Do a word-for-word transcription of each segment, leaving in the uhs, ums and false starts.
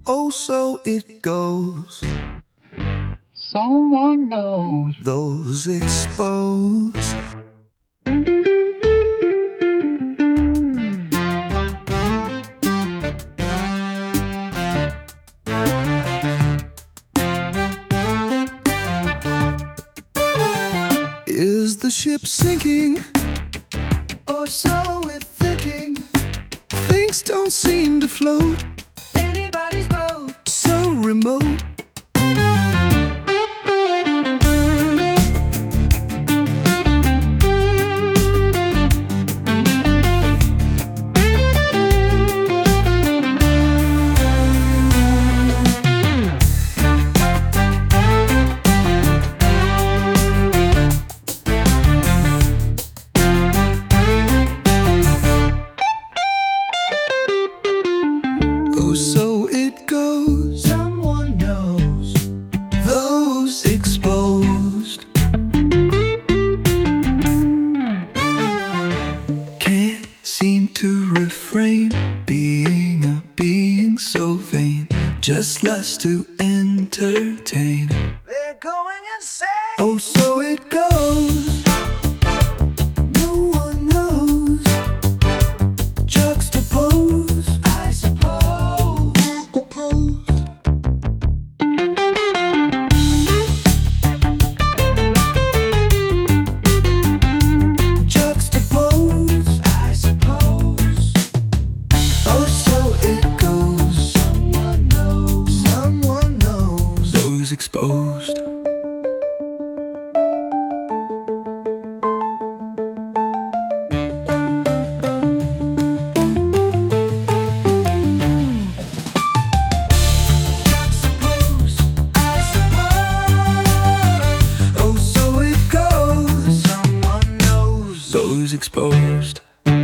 Oh, so it goes. Someone knows. Those exposed. Is the ship sinking? Or so we're thinking. Things don't seem to float. Anybody's boat. So remote. Oh, so it goes. Someone knows. Those exposed. Can't seem to refrain. Being a being so vain. Just lust to entertain. They're going insane. Oh, so it goes. Exposed. Oh, so it goes. Someone knows. Those exposed.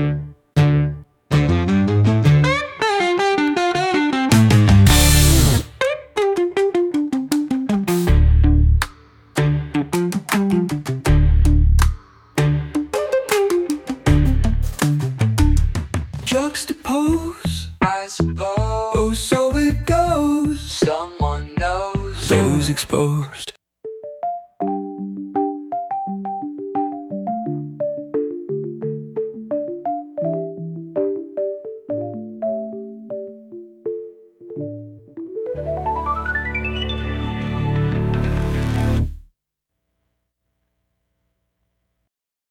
Juxtapose, I suppose. Oh, so it goes. Someone knows. Those exposed.